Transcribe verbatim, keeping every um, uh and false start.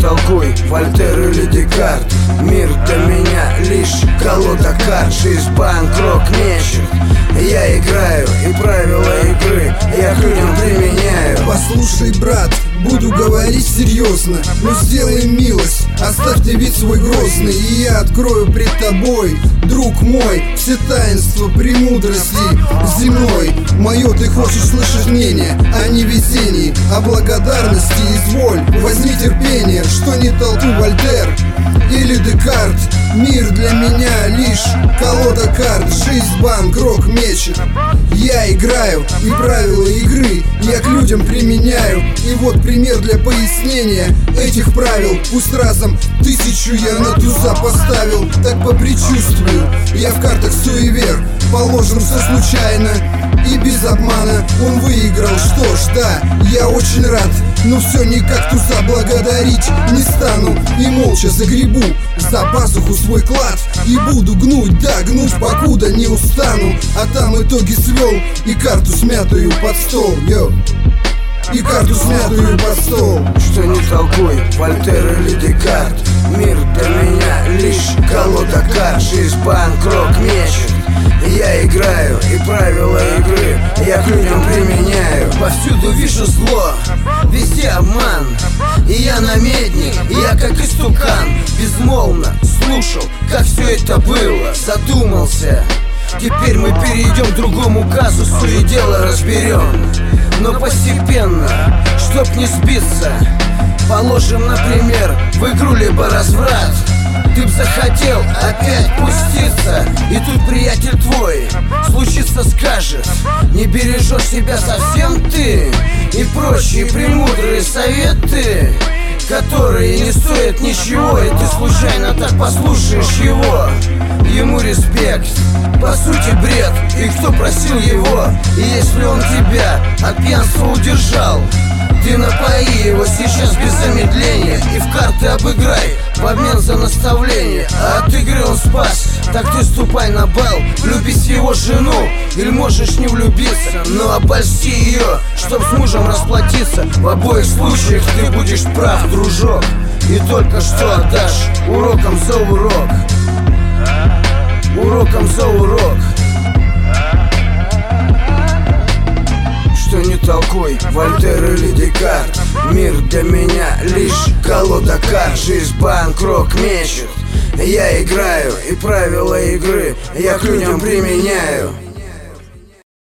толкуй, Вольтер или Декарт. Мир для меня лишь колода карт. Жизнь, банк, рок, мечет. Я играю, и правила игры я к людям применяю. Послушай, брат, буду говорить серьезно, но сделай милость, оставь ты вид свой грозный, и я открою пред тобой, друг мой, все таинства премудрости земной. Мое ты хочешь слышать мнение о невезении, о благодарности, изволь, возьми терпение. Что не толку, Вольтер или Декарт? Мир для меня лишь колода карт. Жизнь, банк, рок, мечет. Я играю, и правила игры я к людям применяю. И вот пример для пояснения этих правил. Пусть разом тысячу я на туза поставил, так по предчувствию. Я в картах суевер, положим все случайно и без обмана он выиграл. Что ж, да, я очень рад, но все никак туза благодарить не стану. И молча загребу за пазуху свой клад и буду гнуть, да, гнуть, покуда не устану. А там итоги свел и карту смятую под стол, йо. И карту смятую под стол. Что не толкуй, Вольтер или Декарт. Мир для меня лишь колода карт. Жизнь, банк, рок, мечет. Я играю, и правила игры я к людям применяю. Повсюду вижу зло, везде обман. И я намедник, и я как истукан безмолвно слушал, как все это было. Задумался, теперь мы перейдем к другому казусу и дело разберем. Но постепенно, чтоб не сбиться, положим, например, в игру либо разврат. Ты б захотел опять пуститься, и тут приятель твой случится, скажет: не бережешь себя совсем ты. И прочие премудрые советы, которые не стоят ничего, и ты случайно так послушаешь его. Ему респект, по сути бред, и кто просил его? И если он тебя от пьянства удержал, ты напои его сейчас без замедления и в карты обыграй в обмен за наставление. А от игры он спас, так ты ступай на бал, влюбись в его жену, или можешь не влюбиться, но обольсти ее, чтоб с мужем расплатиться. В обоих случаях ты будешь прав, дружок, и только что отдашь уроком за урок. Уроком за урок. Что не толкуй, Вольтер или Декарт. Мир для меня лишь колода карт. Жизнь, банк, рок, мечет. Я играю, и правила игры я к людям применяю.